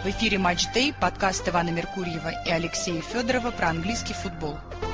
В эфире Матч Day, подкаст Ивана Меркурьева и Алексея Федорова про английский футбол.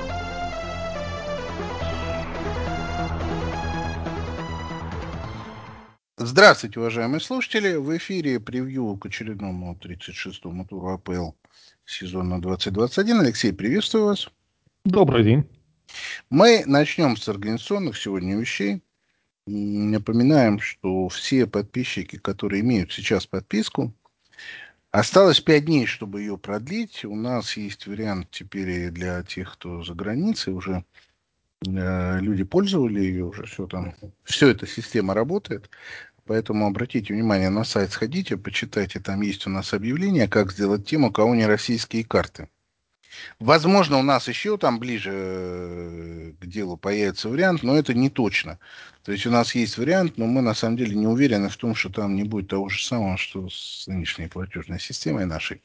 Здравствуйте, уважаемые слушатели. В эфире превью к очередному 36-му туру АПЛ сезона 2021. Алексей, приветствую вас. Добрый день. Мы начнем с организационных сегодня вещей. Напоминаем, что все подписчики, которые имеют сейчас подписку, осталось 5 дней, чтобы ее продлить. У нас есть вариант теперь и для тех, кто за границей уже. Люди пользовали ее уже, все эта система работает. Поэтому обратите внимание на сайт, сходите, почитайте, там есть у нас объявление, как сделать тем, у кого не российские карты. Возможно, у нас еще там ближе к делу появится вариант, но это не точно. То есть у нас есть вариант, но мы на самом деле не уверены в том, что там не будет того же самого, что с нынешней платежной системой нашей.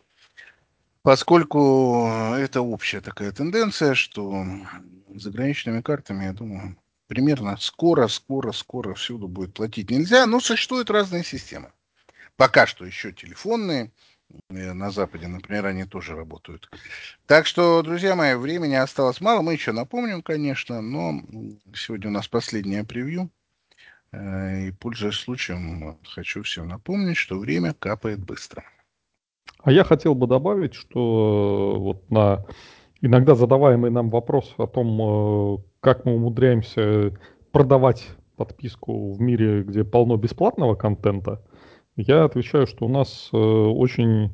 Поскольку это общая такая тенденция, что заграничными картами, я думаю, примерно скоро всюду будет платить нельзя, но существуют разные системы. Пока что еще телефонные, на Западе, например, они тоже работают. Так что, друзья мои, времени осталось мало, мы еще напомним, конечно, но сегодня у нас последнее превью, и, пользуясь случаем, хочу всем напомнить, что время капает быстро. А я хотел бы добавить, что вот на иногда задаваемый нам вопрос о том, как мы умудряемся продавать подписку в мире, где полно бесплатного контента, я отвечаю, что у нас очень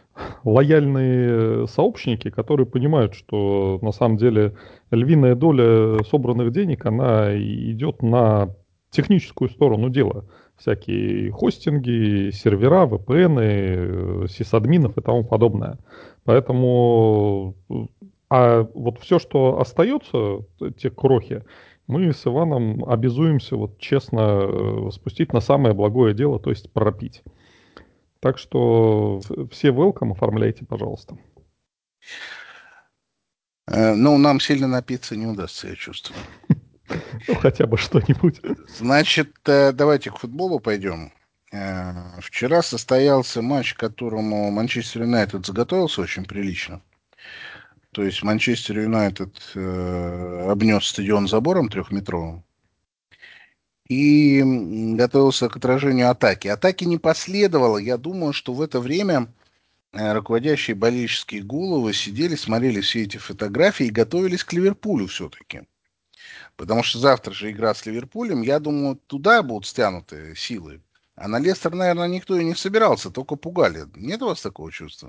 лояльные сообщники, которые понимают, что на самом деле львиная доля собранных денег, она идет на техническую сторону дела. Всякие хостинги, сервера, VPN, сисадминов и тому подобное. Поэтому, а вот все, что остается, те крохи, мы с Иваном обязуемся вот честно спустить на самое благое дело, то есть пропить. Так что все welcome, оформляйте, пожалуйста. Ну, нам сильно напиться не удастся, я чувствую. Ну, хотя бы что-нибудь. Значит, давайте к футболу пойдем. Вчера состоялся матч, к которому Манчестер Юнайтед заготовился очень прилично. То есть Манчестер Юнайтед обнес стадион забором 3-метровым и готовился к отражению атаки. Атаки не последовало. Я думаю, что в это время руководящие болельческие головы сидели, смотрели все эти фотографии и готовились к Ливерпулю все-таки. Потому что завтра же игра с Ливерпулем. Я думаю, туда будут стянуты силы. А на Лестер, наверное, никто и не собирался, только пугали. Нет у вас такого чувства?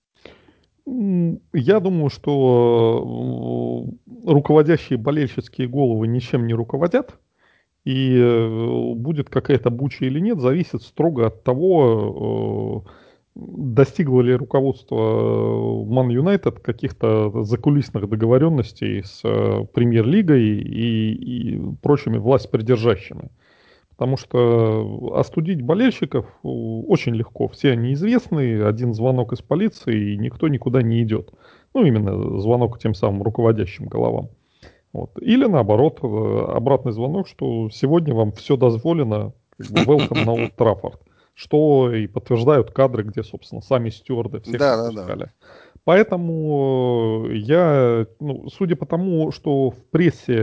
Я думаю, что руководящие болельческие головы ничем не руководят. И будет какая-то буча или нет, зависит строго от того, достигло ли руководство Ман Юнайтед каких-то закулисных договоренностей с Премьер-лигой и прочими властьпридержащими. Потому что остудить болельщиков очень легко. Все они известны, один звонок из полиции, и никто никуда не идет. Ну, именно звонок тем самым руководящим головам. Вот. Или наоборот, обратный звонок, что сегодня вам все дозволено, как бы welcome на Олд Траффорд. Что и подтверждают кадры, где, собственно, сами стюарды всех Да. пропускали. Поэтому я, судя по тому, что в прессе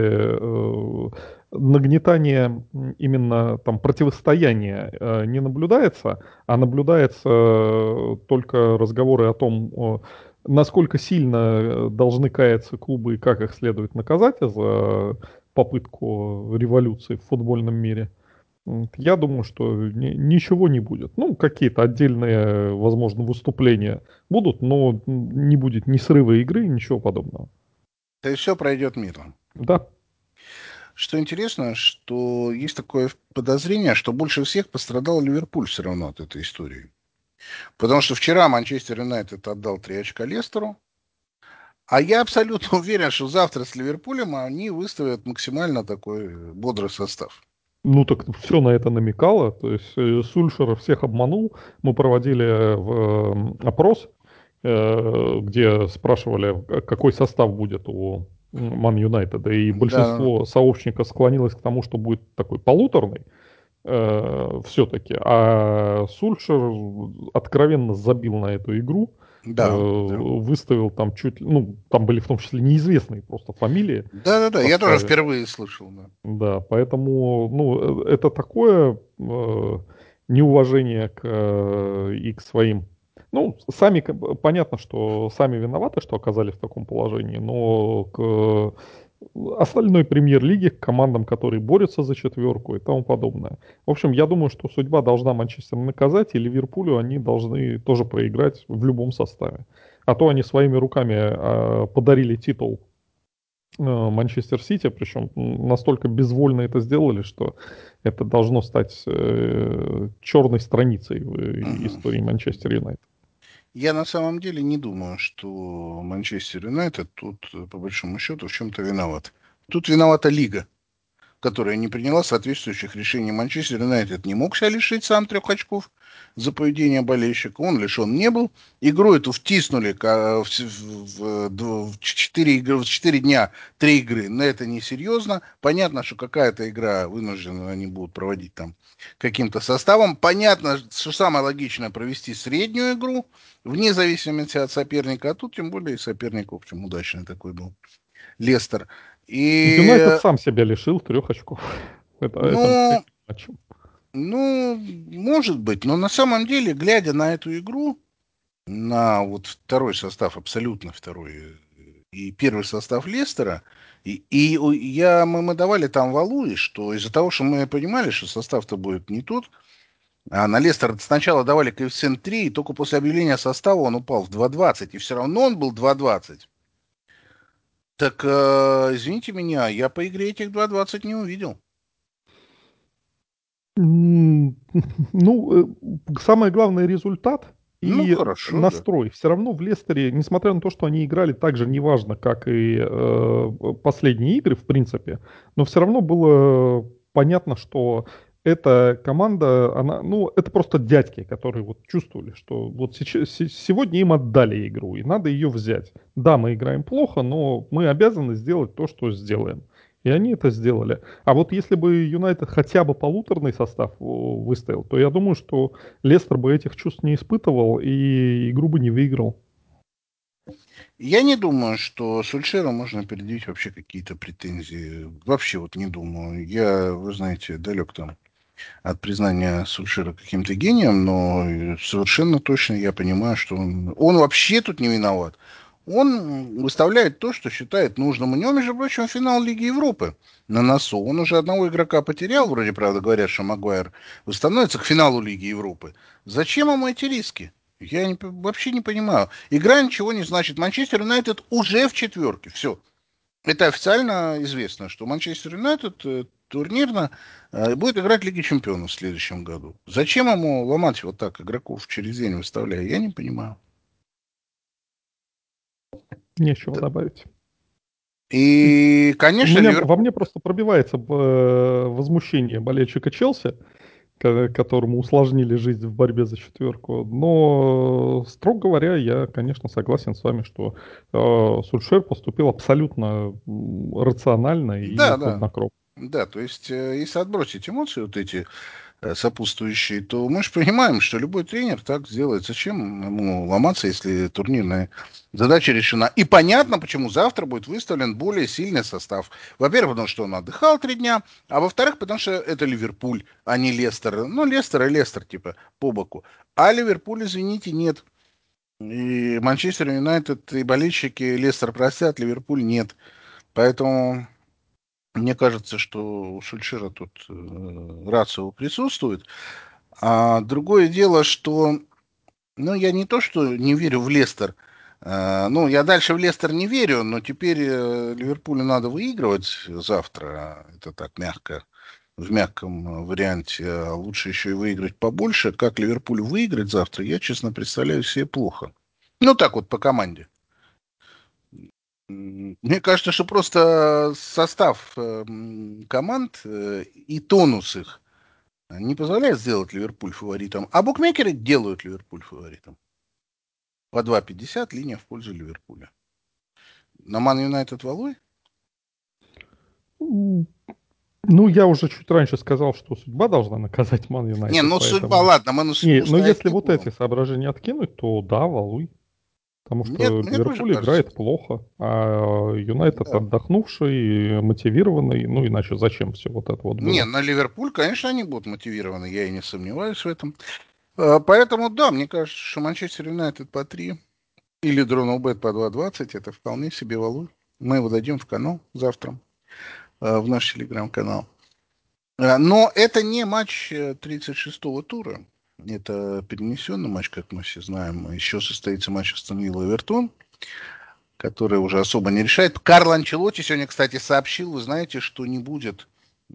нагнетание именно там противостояния не наблюдается, а наблюдается только разговоры о том, насколько сильно должны каяться клубы и как их следует наказать за попытку революции в футбольном мире. Я думаю, что ничего не будет. Ну, какие-то отдельные, возможно, выступления будут, но не будет ни срыва игры, ничего подобного. То есть все пройдет мирно. Да. Что интересно, что есть такое подозрение, что больше всех пострадал Ливерпуль все равно от этой истории. Потому что вчера Манчестер Юнайтед отдал 3 очка Лестеру. А я абсолютно уверен, что завтра с Ливерпулем они выставят максимально такой бодрый состав. Ну так все на это намекало. То есть Сульшер всех обманул. Мы проводили опрос, где спрашивали, какой состав будет у Ман Юнайтеда. И Да. большинство сообщников склонилось к тому, что будет такой полуторный. все-таки. А Сульшер откровенно забил на эту игру. Да, да. Выставил там чуть ли... Ну, там были в том числе неизвестные просто фамилии Да-да-да, в я тоже составе. впервые слышал, да. Да, поэтому, это такое неуважение и к своим. Ну, сами, понятно, что сами виноваты, что оказались в таком положении, но к остальной премьер-лиге, к командам, которые борются за четверку и тому подобное. В общем, я думаю, что судьба должна Манчестер наказать, и Ливерпулю они должны тоже проиграть в любом составе. А то они своими руками подарили титул Манчестер Сити, причем настолько безвольно это сделали, что это должно стать черной страницей в Мгм. истории Манчестер Юнайтед. Я на самом деле не думаю, что Манчестер Юнайтед тут, по большому счету, в чем-то виноват. Тут виновата Лига, которая не приняла соответствующих решений. Манчестер Юнайтед не мог себя лишить сам 3 очков за поведение болельщика. Он лишен не был. Игру эту втиснули в 4 игры, в 4 дня 3 игры. Но это несерьезно. Понятно, что какая-то игра вынуждена они будут проводить там каким-то составом. Понятно, что самое логичное провести среднюю игру, вне зависимости от соперника. А тут тем более и соперник, в общем, удачный такой был. Лестер. Юнайтед И, сам себя лишил 3 очков. Это ну, этим матчем. Ну, может быть, но на самом деле, глядя на эту игру, на вот второй состав, абсолютно второй, и первый состав Лестера, мы давали там валуи, что из-за того, что мы понимали, что состав-то будет не тот, а на Лестер сначала давали коэффициент 3, и только после объявления состава он упал в 2,20, и все равно он был 2,20. Так, извините меня, я по игре этих 2,20 не увидел. М, Ну, самое главное результат Ну, и хорошо, да. настрой. Все равно в Лестере, несмотря на то, что они играли так же неважно, как и последние игры, в принципе, но все равно было понятно, что эта команда, это просто дядьки, которые вот чувствовали, что вот сегодня им отдали игру, и надо ее взять. Да, мы играем плохо, но мы обязаны сделать то, что сделаем. И они это сделали. А вот если бы Юнайтед хотя бы полуторный состав выставил, то я думаю, что Лестер бы этих чувств не испытывал и игру бы не выиграл. Я не думаю, что Сульшеру можно предъявить вообще какие-то претензии. Вообще вот не думаю. Я, вы знаете, далек там от признания Сульшера каким-то гением, но совершенно точно я понимаю, что он вообще тут не виноват. Он выставляет то, что считает нужным. У него, между прочим, финал Лиги Европы на носу. Он уже одного игрока потерял, вроде, правда, говорят, что Магуайр восстановится к финалу Лиги Европы. Зачем ему эти риски? Вообще не понимаю. Игра ничего не значит. Манчестер Юнайтед уже в четверке. Все. Это официально известно, что Манчестер Юнайтед турнирно будет играть в Лиге Чемпионов в следующем году. Зачем ему ломать вот так игроков через день выставляя, я не понимаю. Нечего добавить. И, конечно, Во Ливерпуль... мне просто пробивается возмущение болельщика Челси, которому усложнили жизнь в борьбе за четверку. Но, строго говоря, я, конечно, согласен с вами, что Сульшер поступил абсолютно рационально и Да, да. хладнокровно. Да, то есть, если отбросить эмоции вот эти сопутствующие, то мы же понимаем, что любой тренер так сделает. Зачем ему ломаться, если турнирная задача решена? И понятно, почему завтра будет выставлен более сильный состав. Во-первых, потому что он отдыхал 3 дня, а во-вторых, потому что это Ливерпуль, а не Лестер. Ну, Лестер и Лестер, типа, по боку. А Ливерпуль, извините, нет. И Манчестер Юнайтед и болельщики Лестер простят, Ливерпуль нет. Поэтому мне кажется, что у Сульшера тут рацио присутствует. А другое дело, что, ну, я не то, что не верю в Лестер. Ну, я дальше в Лестер не верю, но теперь Ливерпулю надо выигрывать завтра. Это так мягко, в мягком варианте. А лучше еще и выиграть побольше. Как Ливерпуль выиграть завтра, я, честно, представляю себе плохо. Ну, так вот, по команде. Мне кажется, что просто состав команд и тонус их не позволяет сделать Ливерпуль фаворитом. А букмекеры делают Ливерпуль фаворитом. По 2,50 линия в пользу Ливерпуля. На Ман Юнайтед валуй? Ну, я уже чуть раньше сказал, что судьба должна наказать Ман Не, Юнайтед, ну судьба, поэтому... ладно, мы на Не, судьбу но ставить если не вот эти будем. соображения откинуть, то да, валуй. Потому Нет, что мне тоже Ливерпуль кажется. играет плохо, а Юнайтед Да. отдохнувший, мотивированный. Ну, иначе зачем все вот это вот Не, было? на Ливерпуль, конечно, они будут мотивированы, я и не сомневаюсь в этом. Поэтому, да, мне кажется, что Манчестер Юнайтед по 3 или Дронобет по 2,20 это вполне себе валуй. Мы его дадим в канал завтра, в наш телеграм-канал. Но это не матч 36-го тура. Это перенесенный матч, как мы все знаем. Еще состоится матч Астон Вилла-Эвертон, который уже особо не решает. Карло Анчелотти сегодня, кстати, сообщил, вы знаете, что не будет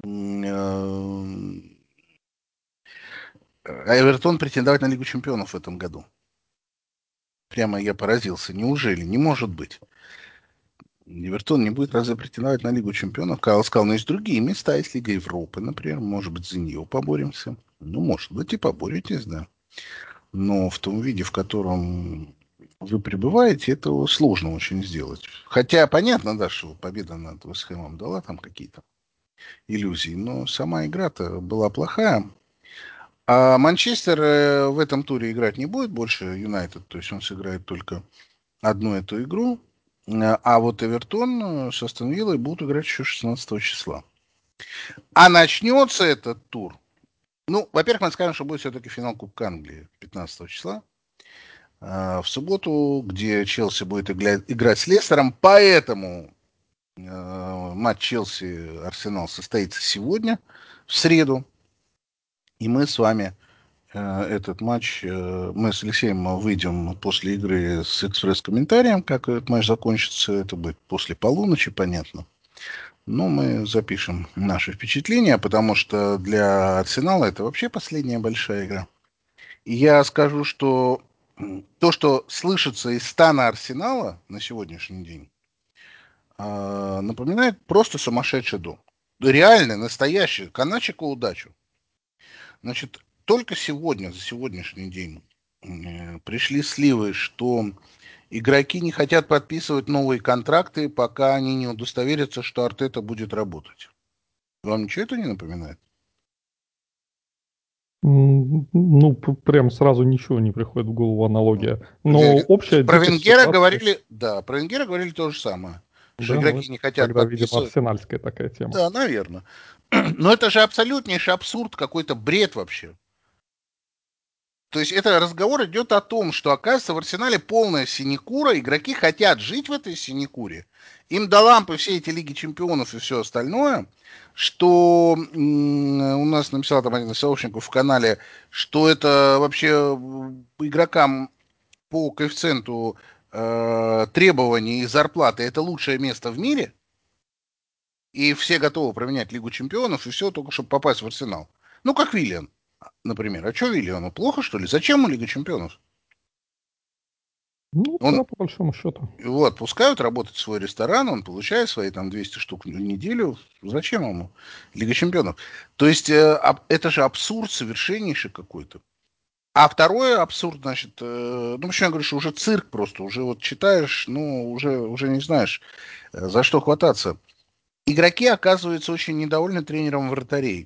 Эвертон претендовать на Лигу чемпионов в этом году. Прямо я поразился. Неужели? Не может быть. Эвертон не будет разве претендовать на Лигу чемпионов? Кайл сказал, но есть другие места, есть Лига Европы, например. Может быть, за нее поборемся. Ну, может быть, и поборетесь, да. Но в том виде, в котором вы пребываете, это сложно очень сделать. Хотя понятно, да, что победа над Вестхэмом дала там какие-то иллюзии, но сама игра-то была плохая. А Манчестер в этом туре играть не будет больше Юнайтед, то есть он сыграет только одну эту игру. А вот Эвертон с Астон Виллой будут играть еще 16 числа. А начнется этот тур. Ну, во-первых, мы скажем, что будет все-таки финал Кубка Англии 15 числа. В субботу, где Челси будет играть с Лестером. Поэтому матч Челси-Арсенал состоится сегодня, в среду. И мы с вами этот матч, мы с Алексеем выйдем после игры с экспресс-комментарием, как этот матч закончится. Это будет после полуночи, понятно. Но мы запишем наши впечатления, потому что для Арсенала это вообще последняя большая игра. И я скажу, что то, что слышится из стана Арсенала на сегодняшний день, напоминает просто сумасшедший дом. Реально, настоящий, каначек удачу. Значит, только сегодня, за сегодняшний день, пришли сливы, что игроки не хотят подписывать новые контракты, пока они не удостоверятся, что Артета будет работать. Вам ничего это не напоминает? Ну, прям сразу ничего не приходит в голову аналогия. Но общая Про дикость Венгера ситуации, говорили, да, про Венгера говорили то же самое, что да, ну игроки это не хотят тогда, видимо, подписывать. арсенальская такая тема. Да, наверное. Но это же абсолютнейший абсурд, какой-то бред вообще. То есть это разговор идет о том, что, оказывается, в Арсенале полная синекура, игроки хотят жить в этой синекуре. Им до лампы все эти Лиги Чемпионов и все остальное, что у нас написал там один из сообщников в канале, что это вообще игрокам по коэффициенту требований и зарплаты это лучшее место в мире, и все готовы променять Лигу Чемпионов, и все, только чтобы попасть в Арсенал. Ну, как Виллиан, например. А что Виллиану? Плохо, что ли? Зачем ему Лига Чемпионов? Ну Он да, по большому счету. его отпускают работать в свой ресторан, он получает свои там 200 штук в неделю. Зачем ему Лига Чемпионов? То есть это же абсурд совершеннейший какой-то. А второе абсурд, значит, ну почему я говорю, что уже цирк просто, уже вот читаешь, ну уже не знаешь, за что хвататься. Игроки оказываются очень недовольны тренером вратарей.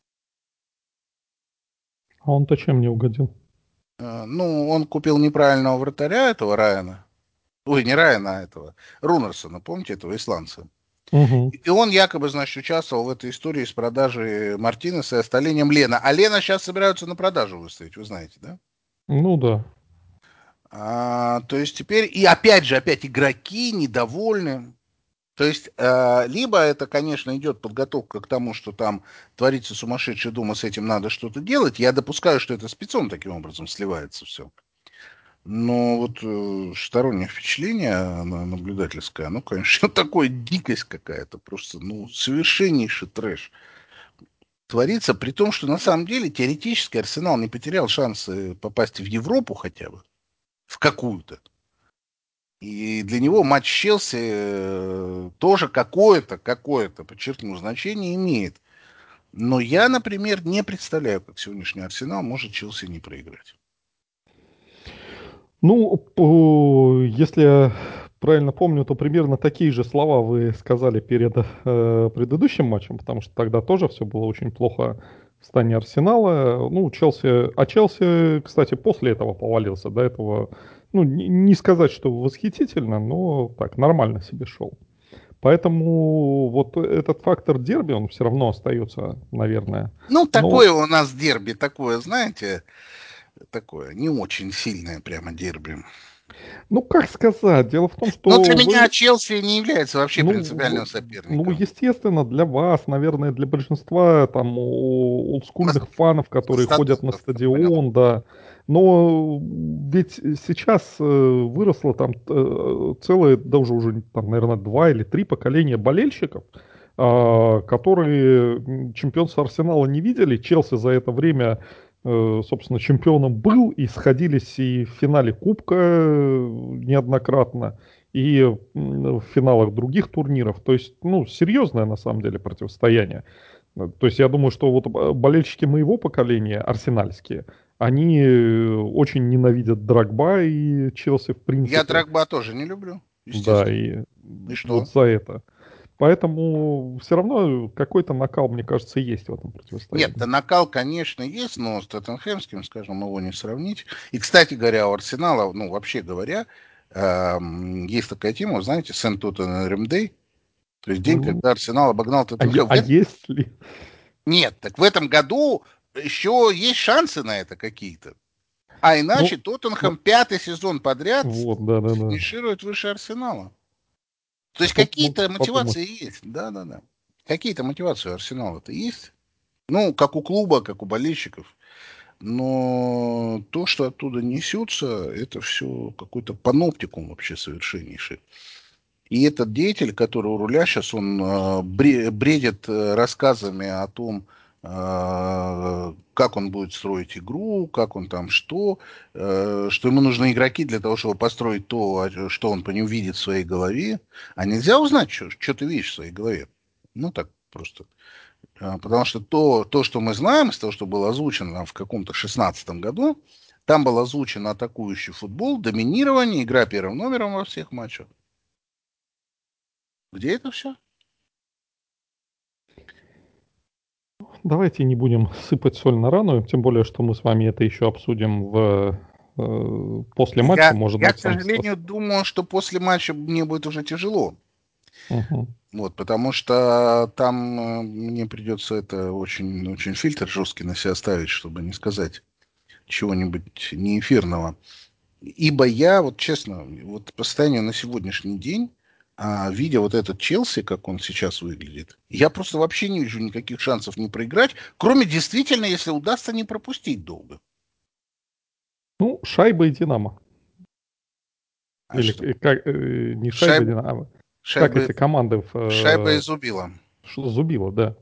А он-то чем не угодил? Ну, он купил неправильного вратаря, этого Райана. Ой, не Райана, а этого. Рунерсона, помните, этого исландца? Угу. И он якобы, значит, участвовал в этой истории с продажей Мартинеса и оставлением Лена. А Лена сейчас собираются на продажу выставить, вы знаете, да? Ну да. То есть теперь, и опять же, опять игроки недовольны. То есть, либо это, конечно, идет подготовка к тому, что там творится сумасшедший дом, и с этим надо что-то делать. Я допускаю, что это спецом таким образом сливается все. Но вот стороннее впечатление наблюдательское, оно, конечно, такое дикость какая-то, просто, ну, совершеннейший трэш творится, при том, что на самом деле теоретически Арсенал не потерял шансы попасть в Европу хотя бы, в какую-то. И для него матч Челси тоже какое-то, подчеркну, значение имеет. Но я, например, не представляю, как сегодняшний Арсенал может Челси не проиграть. Ну, если правильно помню, то примерно такие же слова вы сказали перед предыдущим матчем, потому что тогда тоже все было очень плохо в стане Арсенала. Ну, Челси, кстати, после этого повалился. До этого, ну, не сказать, что восхитительно, но так, нормально себе шел. Поэтому вот этот фактор дерби, он все равно остается, наверное. Ну, Но такое у нас дерби, такое, знаете, такое не очень сильное прямо дерби. ну, как сказать, дело в том, Но для что меня вы, Челси не является вообще принципиальным ну, соперником. естественно, для вас, наверное, для большинства там олдскульных фанов, которые ходят на Статутов, понял. стадион, да. Но ведь сейчас выросло там целое, даже уже там, наверное, 2 или 3 поколения болельщиков, которые чемпионство Арсенала не видели. Челси за это время, собственно, чемпионом был, и сходились и в финале Кубка неоднократно, и в финалах других турниров. То есть, ну, серьезное на самом деле противостояние. То есть я думаю, что вот болельщики моего поколения, арсенальские, они очень ненавидят Дрогба и Челси в Я принципе. Дрогба тоже не люблю, Да, естественно. и И вот что? за это. Поэтому все равно какой-то накал, мне кажется, есть в этом Нет, противостоянии. накал, конечно, есть, но с Тоттенхэмским, скажем, его не сравнить. И, кстати говоря, у Арсенала, ну, вообще говоря, есть такая тема, знаете, Сент-Тоттенхэм Дэй, то есть день, Ну, когда Арсенал обогнал а, Тоттенхэм. а есть ли? Нет, так в этом году еще есть шансы на это какие-то. А иначе Ну, Тоттенхэм ну, 5-й сезон подряд вот, да-да-да. финиширует выше Арсенала. То есть Кто бы мог какие-то подумать. мотивации есть. Да-да-да. Какие-то мотивации у Арсенала-то есть. Ну, как у клуба, как у болельщиков. Но то, что оттуда несется, это все какой-то паноптикум вообще совершеннейший. И этот деятель, который у руля сейчас, он бредит рассказами о том, как он будет строить игру, как он там что ему нужны игроки для того, чтобы построить то, что он по нему видит в своей голове. А нельзя узнать, что ты видишь в своей голове. Ну, так просто. Потому что то, что мы знаем, из того, что было озвучено там в каком-то 16-м году, там был озвучен атакующий футбол, доминирование, игра первым номером во всех матчах. Где это все? Давайте не будем сыпать соль на рану, тем более, что мы с вами это еще обсудим после матча, может Я, к быть, там. сожалению, думаю, что после матча мне будет уже тяжело. Мгм. Вот, потому что там мне придется это очень, очень фильтр жесткий на себя ставить, чтобы не сказать чего-нибудь неэфирного. Ибо я, вот честно, вот по состоянию на сегодняшний день, видя вот этот Челси, как он сейчас выглядит, я просто вообще не вижу никаких шансов не проиграть, кроме действительно, если удастся не пропустить долго. Ну, шайба и Динамо. А Или что? не шайба и Шайба, Динамо, как шайба, эти команды шайба изубила. Зубило, да.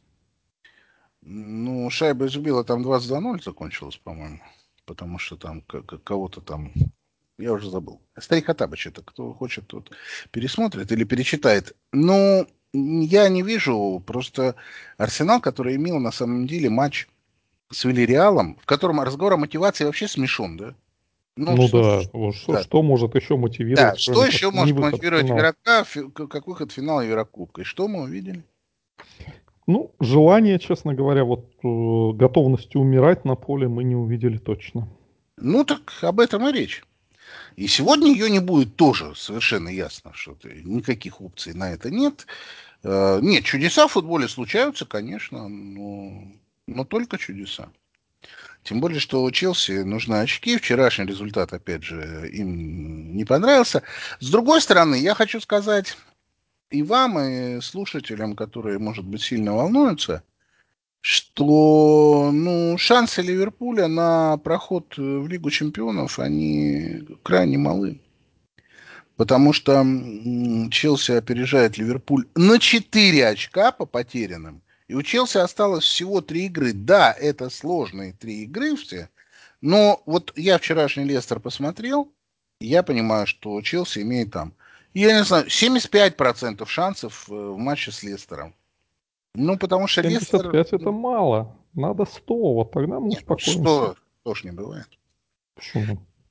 Ну, шайба изубила, там 22-0 закончилось, по-моему. Потому что там кого-то там... Я уже забыл. Старик Хаттабыч, это кто хочет, тот пересмотрит или перечитает. Ну, я не вижу просто Арсенал, который имел на самом деле матч с Вильяреалом, в котором разговор о мотивации вообще смешон, да? Ну, Ну да, вот да. что может еще Да, мотивировать, что кроме как еще не может выход в мотивировать финал? игрока, как выход в финал Еврокубка? И что мы увидели? Ну, желание, честно говоря, вот готовности умирать на поле мы не увидели точно. Ну, так об этом и речь. И сегодня ее не будет тоже совершенно ясно, что никаких опций на это нет. Нет, чудеса в футболе случаются, конечно, но только чудеса. Тем более, что у Челси нужны очки. Вчерашний результат, опять же, им не понравился. С другой стороны, я хочу сказать и вам, и слушателям, которые, может быть, сильно волнуются, что ну, шансы Ливерпуля на проход в Лигу чемпионов, они крайне малы. Потому что Челси опережает Ливерпуль на 4 очка по потерянным. И у Челси осталось всего 3 игры. Да, это сложные 3 игры все. Но вот я вчерашний Лестер посмотрел, и я понимаю, что Челси имеет там, я не знаю, 75% шансов в матче с Лестером. Ну, потому что Лестер... 75 это мало, надо 100, вот тогда мы Нет, ну успокоимся. 100 тоже не бывает. Почему?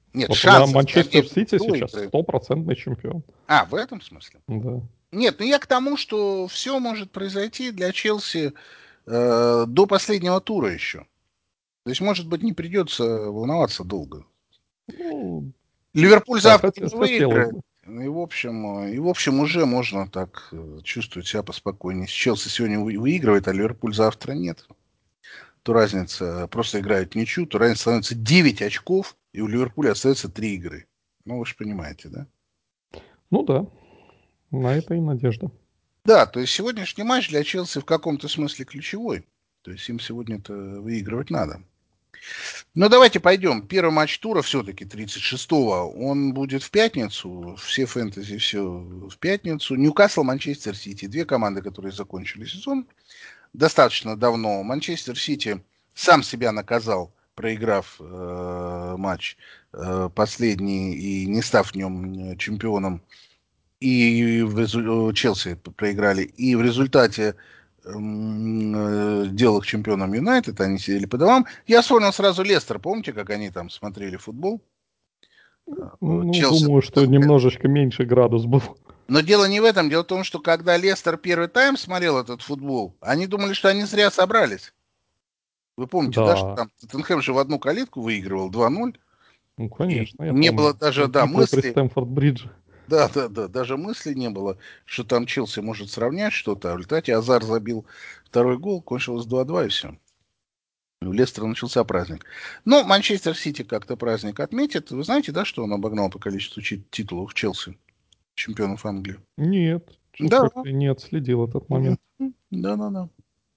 Нет, Вот шансов Манчестер надежды Сити сейчас выиграть. стопроцентный чемпион. А, в этом смысле? Да. Нет, ну я к тому, что все может произойти для Челси до последнего тура еще. То есть, может быть, не придется волноваться долго. Ну, Ливерпуль да, завтра не хотелось выиграет. бы. И в общем, уже можно так чувствовать себя поспокойнее. Если Челси сегодня выигрывает, а Ливерпуль завтра нет, то разница просто играет в ничью, то разница становится 9 очков, и у Ливерпуля остается 3 игры. Ну, вы же понимаете, да? Ну да, на это и надежда. Да, то есть сегодняшний матч для Челси в каком-то смысле ключевой. То есть им сегодня-то выигрывать надо. Ну, давайте пойдем. Первый матч тура все-таки 36-го. Он будет в пятницу. Все фэнтези, все в пятницу. Ньюкасл, Манчестер Сити. Две команды, которые закончили сезон достаточно давно. Манчестер Сити сам себя наказал, проиграв матч последний и не став в нем чемпионом. И Челси проиграли. И в результате делал их чемпионом Юнайтед, они сидели по домам. Я вспомнил сразу Лестер, помните, как они там смотрели футбол? Ну, Челси. думаю, что немножечко меньше градус был. Но дело не в этом. Дело в том, что когда Лестер первый тайм смотрел этот футбол, они думали, что они зря собрались. Вы помните, да, что Да, там Тоттенхэм же в одну калитку выигрывал 2-0. ну, И конечно, я не было помню. даже, да, Битва при мысли. Стэмфорд-Бридже. Да, да, да, даже мысли не было, что там Челси может сравнять что-то. А в результате Азар забил второй гол, кончилось 2-2 и все. У Лестера начался праздник. Но Манчестер Сити как-то праздник отметит. Вы знаете, да, что он обогнал по количеству титулов Челси, чемпионов Англии? Нет, что-то Да. как-то не отследил этот Мгм. момент. Да, да, да.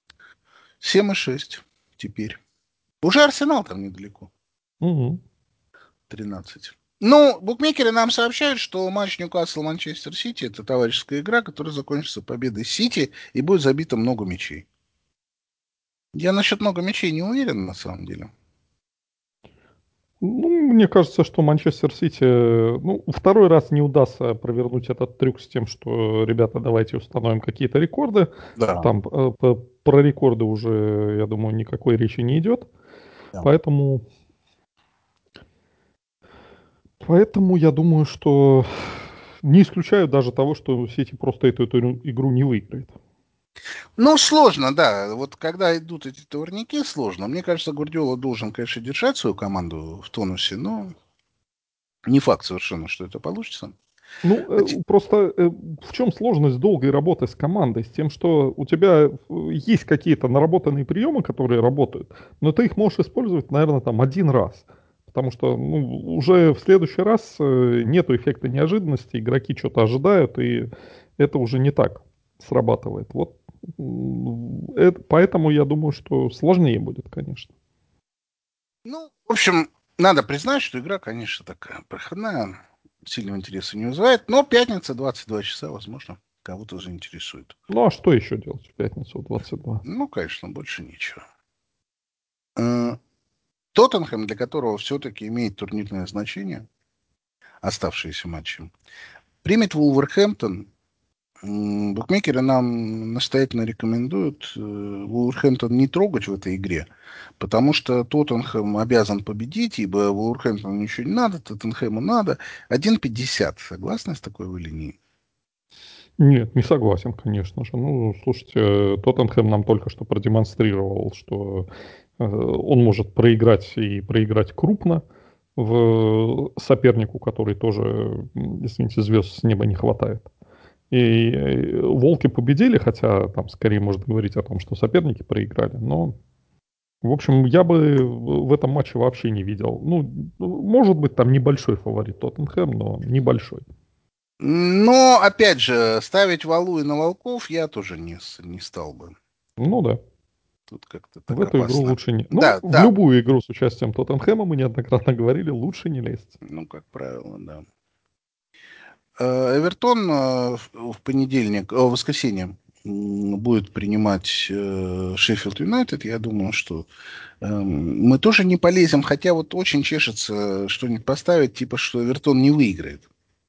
7,6 теперь. Уже Арсенал там недалеко. Мгм. 13. Ну, букмекеры нам сообщают, что матч Ньюкасл-Манчестер Сити — это товарищеская игра, которая закончится победой Сити и будет забито много мячей. Я насчет много мячей не уверен, на самом деле. Ну, мне кажется, что Манчестер Сити, ну, второй раз не удастся провернуть этот трюк с тем, что, ребята, давайте установим какие-то рекорды. Да. Там про рекорды уже, я думаю, никакой речи не идет. Да. Поэтому я думаю, что не исключаю даже того, что Сити просто эту игру не выиграет. Ну, сложно, да. Вот когда идут эти турники, сложно. Мне кажется, Гвардиола должен, конечно, держать свою команду в тонусе, но не факт совершенно, что это получится. Ну, просто в чем сложность долгой работы с командой? С тем, что у тебя есть какие-то наработанные приемы, которые работают, но ты их можешь использовать, наверное, там один раз. Потому что ну, уже в следующий раз нету эффекта неожиданности, игроки что-то ожидают, и это уже не так срабатывает. Вот поэтому я думаю, что сложнее будет, конечно. Ну, в общем, надо признать, что игра, конечно, такая проходная, сильного интереса не вызывает, но пятница, 22 часа, возможно, кого-то заинтересует. Ну, а что еще делать в пятницу в 22? Ну, конечно, больше ничего. Э, Тоттенхэм, для которого все-таки имеет турнирное значение, оставшиеся матчи, примет Вулверхэмптон. Букмекеры нам настоятельно рекомендуют Вулверхэмптон не трогать в этой игре, потому что Тоттенхэм обязан победить, ибо Вулверхэмптону ничего не надо, Тоттенхэму надо. 1,50. Согласны с такой вы линией? Нет, не согласен, конечно же. Ну, слушайте, Тоттенхэм нам только что продемонстрировал, что он может проиграть и проиграть крупно в сопернику, который тоже, извините, звезд с неба не хватает. И волки победили, хотя там скорее можно говорить о том, что соперники проиграли, но в общем, я бы в этом матче вообще не видел. Ну, может быть, там небольшой фаворит Тоттенхэм, но небольшой. Но, опять же, ставить валу и на волков я тоже не стал бы. Ну да. Тут как-то В так эту игру опасно. лучше не... Ну, Да, в да, любую игру с участием Тоттенхэма мы неоднократно говорили, лучше не лезть. ну, как правило, да. Эвертон в понедельник, в воскресенье будет принимать Шеффилд Юнайтед. Я думаю, что мы тоже не полезем, хотя вот очень чешется что-нибудь поставить, типа, что Эвертон не выиграет.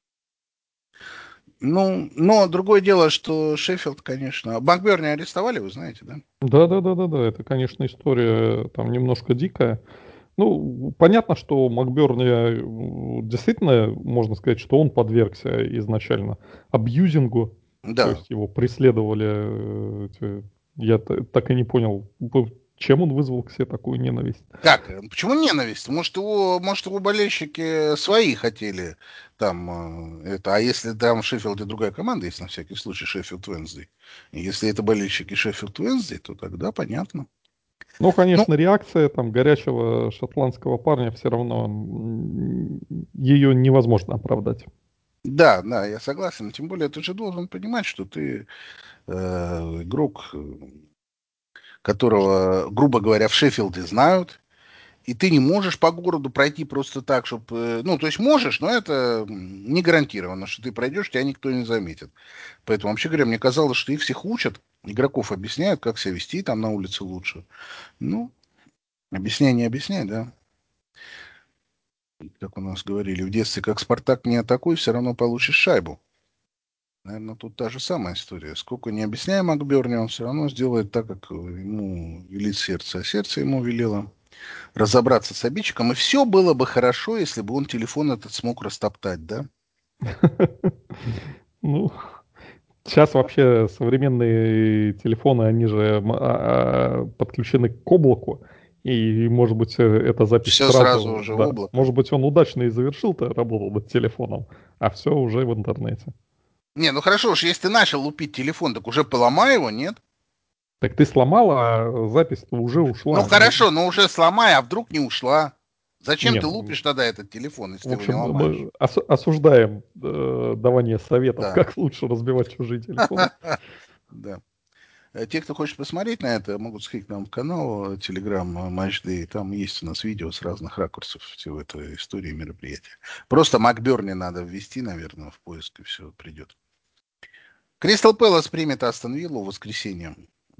Ну, но другое дело, что Шеффилд, конечно... Макберни арестовали, вы знаете, да? Да-да-да-да-да, это, конечно, история там немножко дикая. Ну, понятно, что Макберни действительно, можно сказать, что он подвергся изначально абьюзингу, то Да. есть его преследовали. Я так и не понял, чем он вызвал к себе такую ненависть. Как? Почему ненависть? Может, его болельщики свои хотели там это. А если там в Шеффилде другая команда есть, на всякий случай, Шеффилд Уэнсдей. И если это болельщики Шеффилд Уэнсдей, то тогда понятно. Ну, Ну, конечно, реакция там горячего шотландского парня все равно ее невозможно оправдать. да, да, я согласен. Тем более, ты же должен понимать, что ты игрок, которого, грубо говоря, в Шеффилде знают, и ты не можешь по городу пройти просто так, чтобы... Ну, то есть можешь, но это не гарантированно, что ты пройдешь, тебя никто не заметит. Поэтому, вообще говоря, мне казалось, что их всех учат, игроков объясняют, как себя вести там на улице лучше. Ну, объясняй, не объясняй, да. Как у нас говорили в детстве, как Спартак не атакуй, все равно получишь шайбу. Наверное, тут та же самая история. Сколько не объясняем Макберни, он все равно сделает так, как ему велит сердце. А сердце ему велело разобраться с обидчиком. И все было бы хорошо, если бы он телефон этот смог растоптать, да? Ну, сейчас вообще современные телефоны, они же подключены к облаку, и, может быть, эта запись Все сразу сразу, уже в да, облако. может быть, он удачно и завершил-то работу над телефоном, а все уже в интернете. Не, ну хорошо уж, если ты начал лупить телефон, так уже поломай его, нет? Так ты сломала, а запись-то уже Ну ушла. Ну, хорошо, но уже сломай, а вдруг не ушла? Зачем не, ты ну, лупишь тогда этот телефон, если в ты его не общем, ломаешь? мы осуждаем давание советов, Да, как лучше разбивать чужие телефоны. да. Те, кто хочет посмотреть на это, могут сходить к нам в канал Telegram Match Day. Там есть у нас видео с разных ракурсов всего этой истории мероприятия. Просто Макберни надо ввести, наверное, в поиск, и все придет. Кристал Пэлас примет Астон Виллу в воскресенье.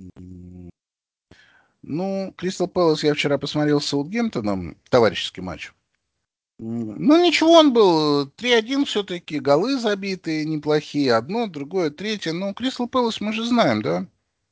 Ну, Кристал Пэлас я вчера посмотрел с Саутгемптоном, товарищеский матч. Ну, ничего, он был 3-1 все-таки, голы забитые неплохие, одно, другое, третье. Ну, Кристал Пэлас мы же знаем, да?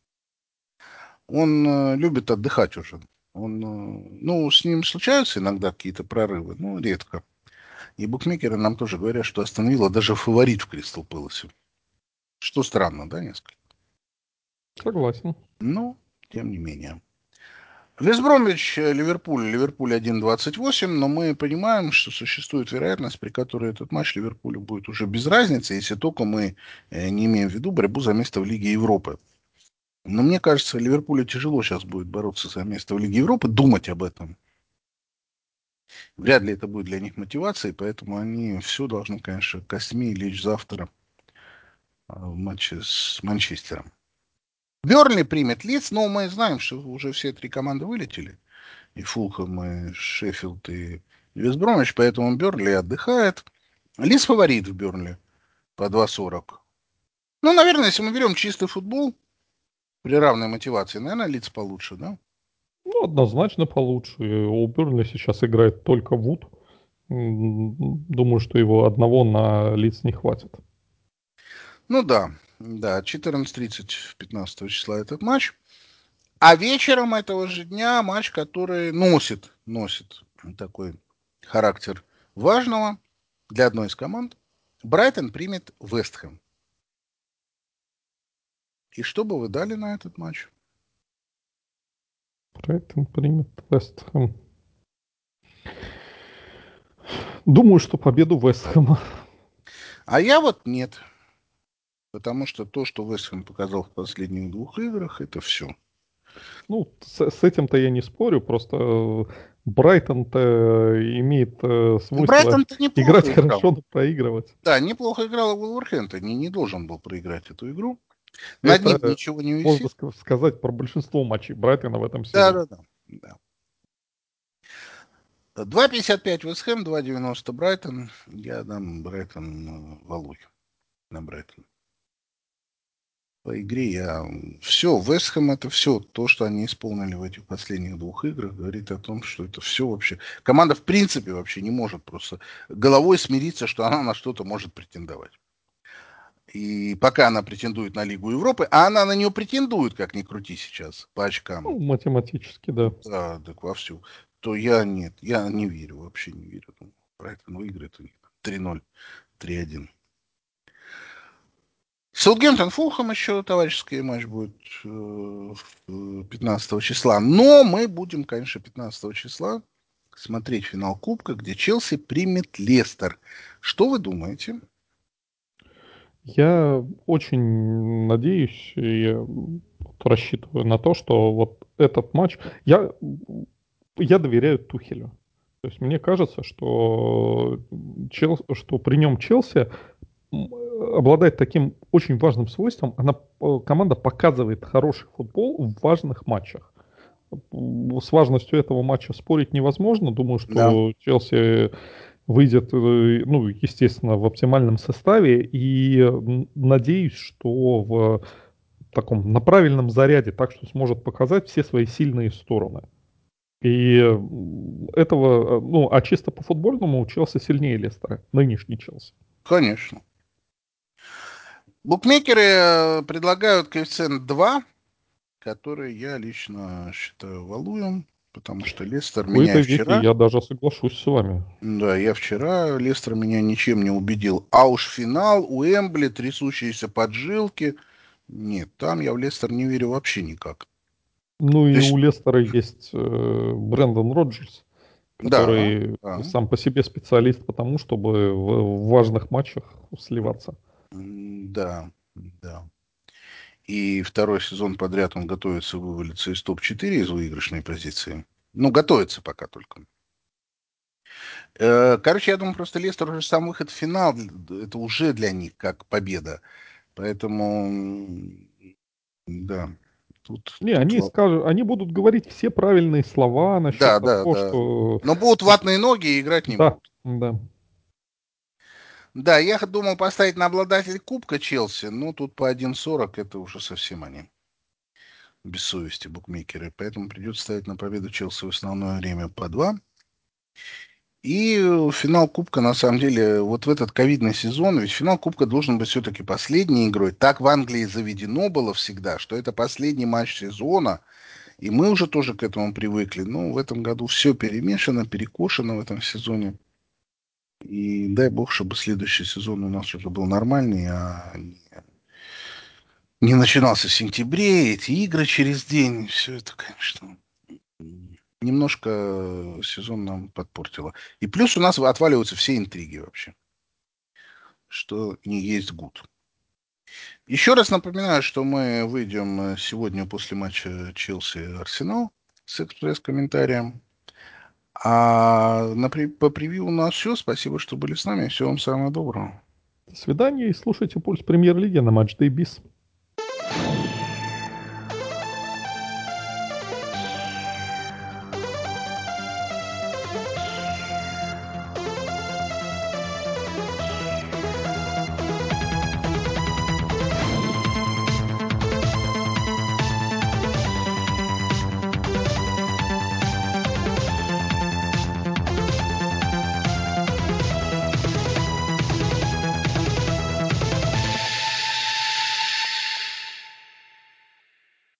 Он любит отдыхать уже. Ну, с ним случаются иногда какие-то прорывы, но редко. И букмекеры нам тоже говорят, что Астон Вилла даже фаворит в Кристал Пэласе. Что странно, да, несколько? Согласен. Но, тем не менее. Вестбромвич, Ливерпуль. Ливерпуль 1,28, но мы понимаем, что существует вероятность, при которой этот матч Ливерпулю будет уже без разницы, если только мы не имеем в виду борьбу за место в Лиге Европы. Но мне кажется, Ливерпулю тяжело сейчас будет бороться за место в Лиге Европы, думать об этом. Вряд ли это будет для них мотивацией, поэтому они все должны, конечно, костьми лечь завтра в матче с Манчестером. Бернли примет Лидс, но мы знаем, что уже все три команды вылетели. И Фулхэм, и Шеффилд, и Вестбромвич, поэтому Бернли отдыхает. Лидс фаворит в Бернли по 2,40. Ну, наверное, если мы берем чистый футбол, при равной мотивации, наверное, Лидс получше, да? Ну, однозначно получше. У Бернли сейчас играет только Вуд. Думаю, что его одного на лиц не хватит. Ну да, да, 14:30 15 числа этот матч. А вечером этого же дня матч, который носит такой характер важного для одной из команд. Брайтон примет Вестхэм. И что бы вы дали на этот матч? Брайтон примет Вест Хэм. Думаю, что победу Вест Хэма. А я вот нет. Потому что то, что Вестхэм показал в последних двух играх, это все. Ну, с этим-то я не спорю, просто Брайтон-то имеет свойство Брайтон-то играть неплохо играл. хорошо, но проигрывать. Да, неплохо играл Вулверхэмптон. Не должен был проиграть эту игру. Над ним Это ничего не можно висит. сказать про большинство матчей Брайтона в этом Да, сезоне. да, да. Да. 2,55 Вестхэм, 2,90 Брайтон. Я дам Брайтон Валуй на Брайтон. По игре я... Все, Вестхэм это все. То, что они исполнили в этих последних двух играх, говорит о том, что это все вообще... Команда в принципе вообще не может просто головой смириться, что она на что-то может претендовать. И пока она претендует на Лигу Европы, а она на нее претендует, как ни крути сейчас, по очкам. Ну, математически, да. Да, так вовсю. то я нет. Я не верю, вообще не верю. Думаю, Брайтон выиграет у них 3-0, 3-1. Саутгемптон Фулхэм еще товарищеский матч будет 15 числа. Но мы будем, конечно, 15 числа смотреть финал Кубка, где Челси примет Лестер. Что вы думаете? Я очень надеюсь и рассчитываю на то, что вот этот матч... Я доверяю Тухелю. То есть мне кажется, что, что при нем Челси обладает таким очень важным свойством. Команда показывает хороший футбол в важных матчах. С важностью этого матча спорить невозможно. Думаю, Да, что Челси выйдет, ну, естественно, в оптимальном составе. И надеюсь, что в таком на правильном заряде, так что сможет показать все свои сильные стороны. И этого, ну, а чисто по футбольному Челси сильнее Лестера, нынешний Челси. конечно. Букмекеры предлагают коэффициент 2, который я лично считаю валуем, потому что Лестер В меня и этой веке вчера... я даже соглашусь с вами. Да, я вчера, Лестер меня ничем не убедил. А уж финал у Эмбли, трясущиеся поджилки. Нет, там я в Лестер не верю вообще никак. Ну То и у есть, Лестера есть Брэндон Роджерс, да, который да, сам по себе специалист по тому, чтобы в важных матчах сливаться. да, да. И второй сезон подряд он готовится вывалиться из топ-4 из выигрышной позиции. Ну, готовится пока только. Короче, я думаю, просто Лестер уже сам выход в финал, это уже для них как победа. Поэтому, да, Не, тут они скажут, они будут говорить все правильные слова насчет да, да, того, да. что Но будут ватные ноги и играть не да, будут. да. Да, я думал поставить на обладателя Кубка Челси, но тут по 1,40 это уже совсем они. Без совести букмекеры. Поэтому придется ставить на победу Челси в основное время по 2. И финал Кубка, на самом деле, вот в этот ковидный сезон, ведь финал Кубка должен быть все-таки последней игрой. Так в Англии заведено было всегда, что это последний матч сезона, и мы уже тоже к этому привыкли. Но в этом году все перемешано, перекошено в этом сезоне. И дай бог, чтобы следующий сезон у нас уже был нормальный, а не начинался в сентябре, эти игры через день. Все это, конечно, немножко сезон нам подпортило. И плюс у нас отваливаются все интриги вообще, что не есть гуд. Еще раз напоминаю, что мы выйдем сегодня после матча Челси-Арсенал с экспресс-комментарием. По превью у нас все. Спасибо, что были с нами. Всего вам самого доброго. До свидания и слушайте «Пульс Премьер-лиги» на Матч Day Биз.